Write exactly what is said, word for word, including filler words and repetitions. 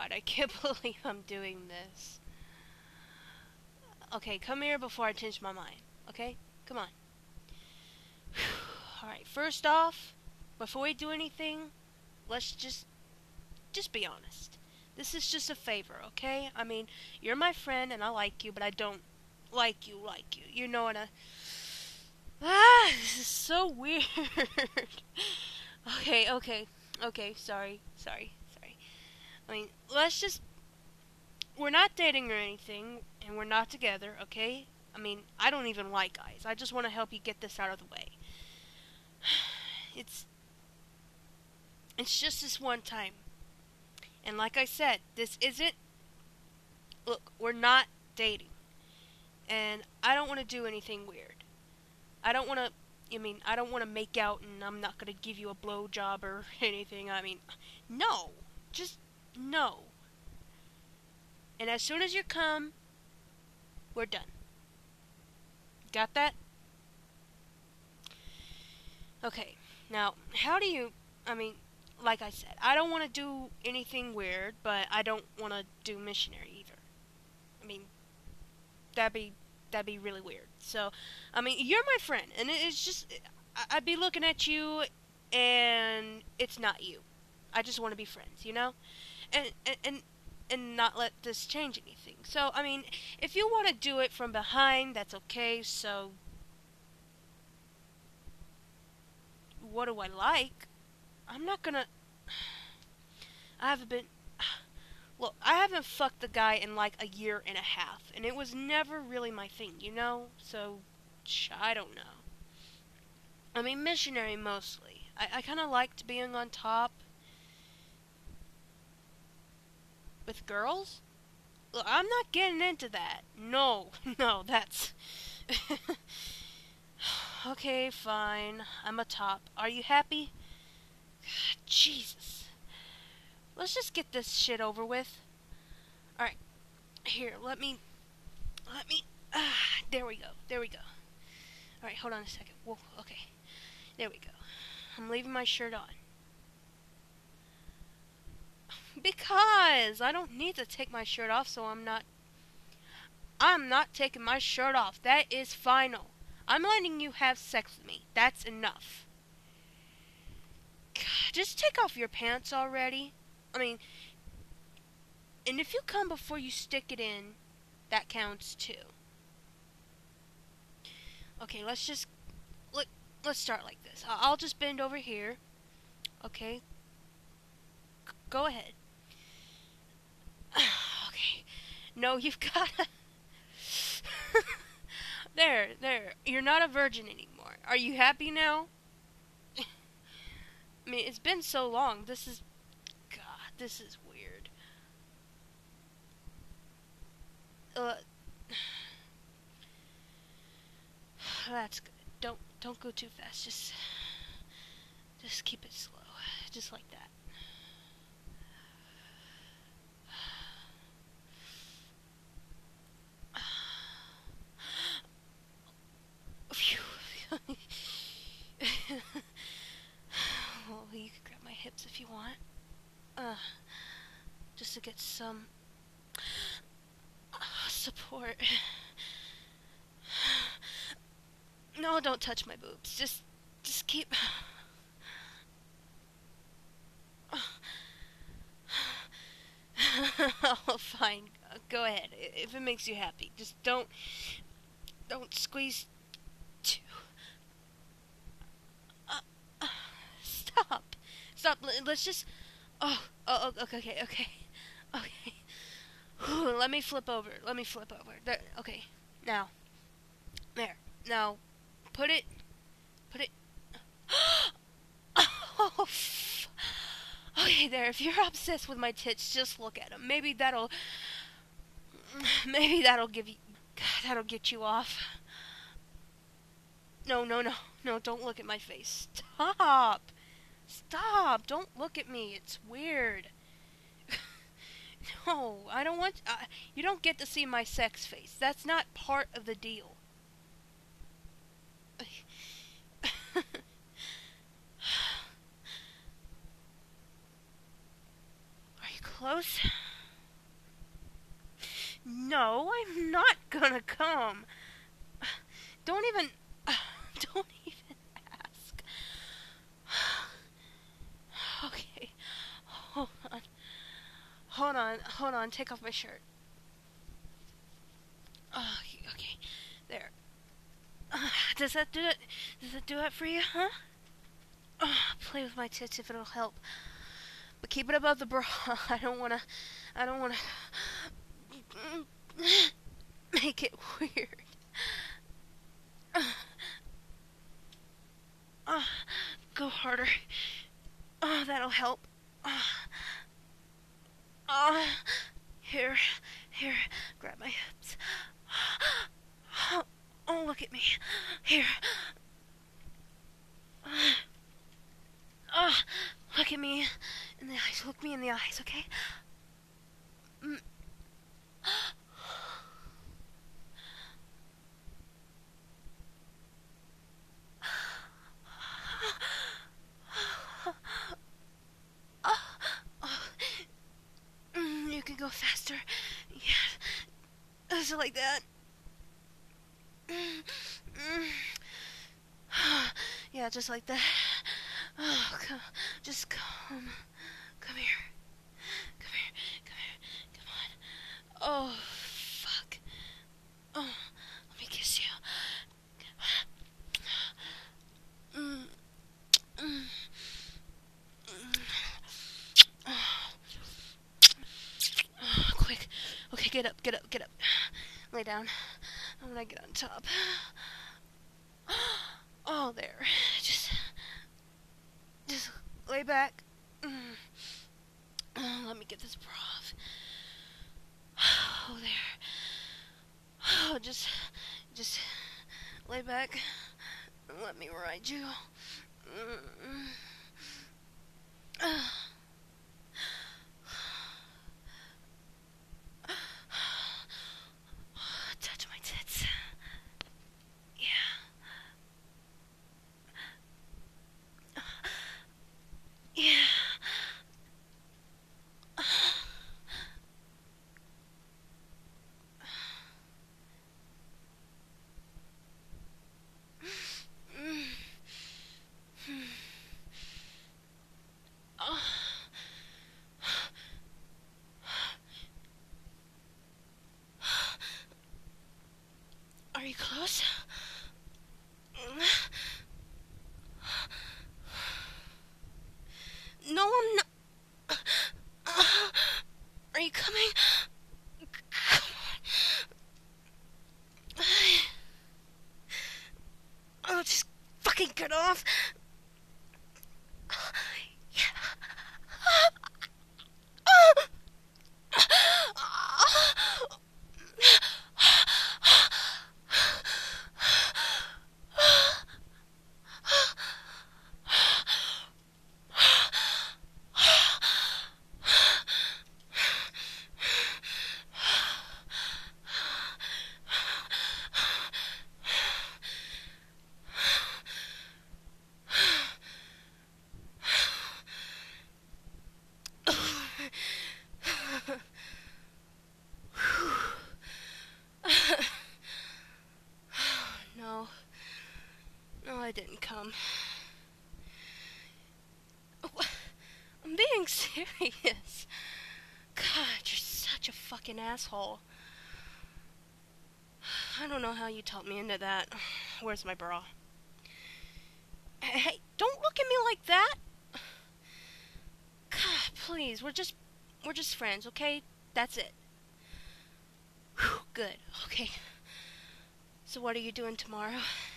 god, I can't believe I'm doing this. Okay, come here before I change my mind. Okay? Come on. Alright, first off, before we do anything, let's just just be honest. This is just a favor, okay? I mean, you're my friend and I like you, but I don't like you like you. You know what I... Ah, this is so weird. Okay, okay, okay, sorry, sorry, sorry. I mean, let's just... We're not dating or anything, and we're not together, okay? I mean, I don't even like guys. I just want to help you get this out of the way. It's... It's just this one time. And like I said, this isn't... Look, we're not dating. And I don't want to do anything weird. I don't want to... I mean, I don't want to make out and I'm not going to give you a blowjob or anything. I mean, no. Just no. And as soon as you come, we're done. Got that? Okay. Now, how do you... I mean, like I said, I don't want to do anything weird, but I don't want to do missionary either. I mean, that'd be... That'd be really weird. So, I mean, you're my friend, and it's just... I'd be looking at you, and it's not you. I just want to be friends, you know? And, and, and, and not let this change anything. So, I mean, if you want to do it from behind, that's okay, so... What do I like? I'm not gonna... I haven't been... Look, I haven't fucked the guy in like a year and a half, and it was never really my thing, you know? So, I don't know. I mean, missionary mostly. I, I kind of liked being on top with girls. Look, I'm not getting into that. No, no, that's... Okay, fine. I'm a top. Are you happy? God, Jesus. Let's just get this shit over with. Alright. Here, let me... Let me... Ah, there we go. There we go. Alright, hold on a second. Whoa, okay. There we go. I'm leaving my shirt on. Because I don't need to take my shirt off, so I'm not... I'm not taking my shirt off. That is final. I'm letting you have sex with me. That's enough. God, just take off your pants already. I mean, and if you come before you stick it in, that counts too. Okay, let's just, let, let's start like this. I'll just bend over here. Okay. C- go ahead. Okay. No, you've gotta... There, there. You're not a virgin anymore. Are you happy now? I mean, it's been so long. This is... God, this is weird. Uh... That's good. Don't, don't go too fast. Just... Just keep it slow. Just like that. Well, you can grab my hips if you want. Uh, just to get some uh, support. No, don't touch my boobs. Just, just keep. Oh, fine. Uh, go ahead. If it makes you happy, just don't, don't squeeze too. Uh, uh, stop. Stop. Let's just. Oh, oh, okay, okay, okay, okay. Whew, let me flip over. Let me flip over. There. Okay. Now. There. Now. Put it. Put it. Oh. F- okay, there. If you're obsessed with my tits, just look at them. Maybe that'll. Maybe that'll give you. God, that'll get you off. No, no, no, no! Don't look at my face. Stop. Stop! Don't look at me. It's weird. No, I don't want... Uh, you don't get to see my sex face. That's not part of the deal. Are you close? no, I'm not gonna come. Don't even, don't even ask. Okay, hold on, hold on, hold on. Take off my shirt. Oh, okay, there. Uh, does that do it? Does that do it for you, huh? Uh, play with my tits if it'll help. But keep it above the bra. I don't wanna. I don't wanna make it weird. Uh, uh, go harder. Oh, that'll help. Uh, uh, here, here. Grab my hips. Oh, look at me. Here. Uh, uh, look at me in the eyes. Look me in the eyes, okay? Mm. Mm, you can go faster. Yeah. Is it like that? Yeah, just like that. Oh, come, just come, come here, come here, come here, come on. Oh, fuck. Oh, let me kiss you. Mm, mm, mm. Oh, quick. Okay, get up, get up, get up. Lay down. I'm gonna get on top. Oh, there. Just, just lay back. Mm. Oh, let me get this bra off. Oh, there. Oh, just, just lay back and let me ride you. Mm. Uh. Touch my tits. Yeah. Yeah. Are you close? No, I'm not. Are you coming? Come on. Oh, just fucking get off. Yeah. No. No, I didn't come. I'm being serious. God, you're such a fucking asshole. I don't know how you talked me into that. Where's my bra? Hey, don't look at me like that. God, please, we're just, we're just friends, okay? That's it. Whew, good, okay. So what are you doing tomorrow?